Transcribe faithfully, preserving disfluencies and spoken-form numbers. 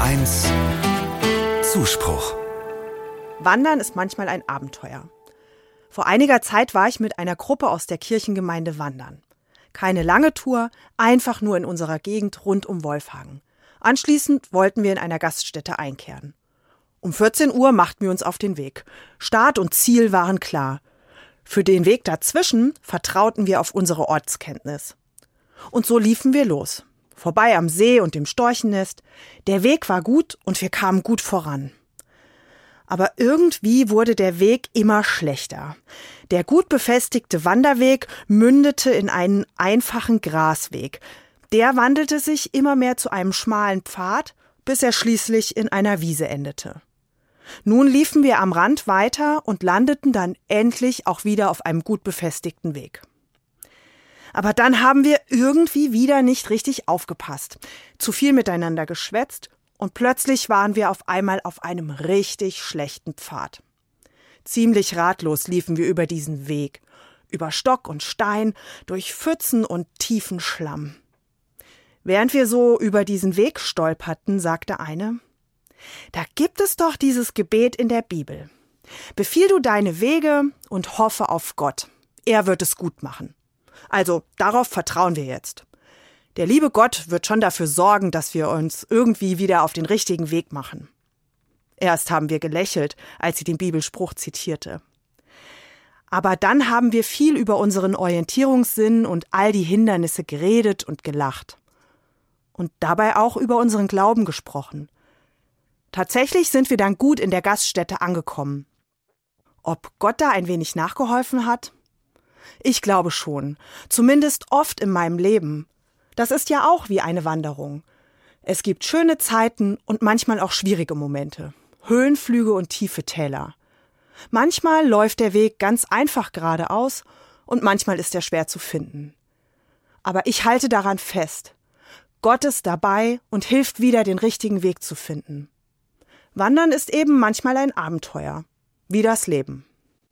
eins Zuspruch. Wandern ist manchmal ein Abenteuer. Vor einiger Zeit war ich mit einer Gruppe aus der Kirchengemeinde wandern. Keine lange Tour, einfach nur in unserer Gegend rund um Wolfhagen. Anschließend wollten wir in einer Gaststätte einkehren. Um vierzehn Uhr machten wir uns auf den Weg. Start und Ziel waren klar. Für den Weg dazwischen vertrauten wir auf unsere Ortskenntnis. Und so liefen wir los. Vorbei am See und dem Storchennest. Der Weg war gut und wir kamen gut voran. Aber irgendwie wurde der Weg immer schlechter. Der gut befestigte Wanderweg mündete in einen einfachen Grasweg. Der wandelte sich immer mehr zu einem schmalen Pfad, bis er schließlich in einer Wiese endete. Nun liefen wir am Rand weiter und landeten dann endlich auch wieder auf einem gut befestigten Weg. Aber dann haben wir irgendwie wieder nicht richtig aufgepasst, zu viel miteinander geschwätzt und plötzlich waren wir auf einmal auf einem richtig schlechten Pfad. Ziemlich ratlos liefen wir über diesen Weg, über Stock und Stein, durch Pfützen und tiefen Schlamm. Während wir so über diesen Weg stolperten, sagte eine: Da gibt es doch dieses Gebet in der Bibel. Befiehl du deine Wege und hoffe auf Gott. Er wird es gut machen. Also, darauf vertrauen wir jetzt. Der liebe Gott wird schon dafür sorgen, dass wir uns irgendwie wieder auf den richtigen Weg machen. Erst haben wir gelächelt, als sie den Bibelspruch zitierte. Aber dann haben wir viel über unseren Orientierungssinn und all die Hindernisse geredet und gelacht. Und dabei auch über unseren Glauben gesprochen. Tatsächlich sind wir dann gut in der Gaststätte angekommen. Ob Gott da ein wenig nachgeholfen hat? Ich glaube schon, zumindest oft in meinem Leben. Das ist ja auch wie eine Wanderung. Es gibt schöne Zeiten und manchmal auch schwierige Momente. Höhenflüge und tiefe Täler. Manchmal läuft der Weg ganz einfach geradeaus und manchmal ist er schwer zu finden. Aber ich halte daran fest. Gott ist dabei und hilft wieder, den richtigen Weg zu finden. Wandern ist eben manchmal ein Abenteuer, wie das Leben.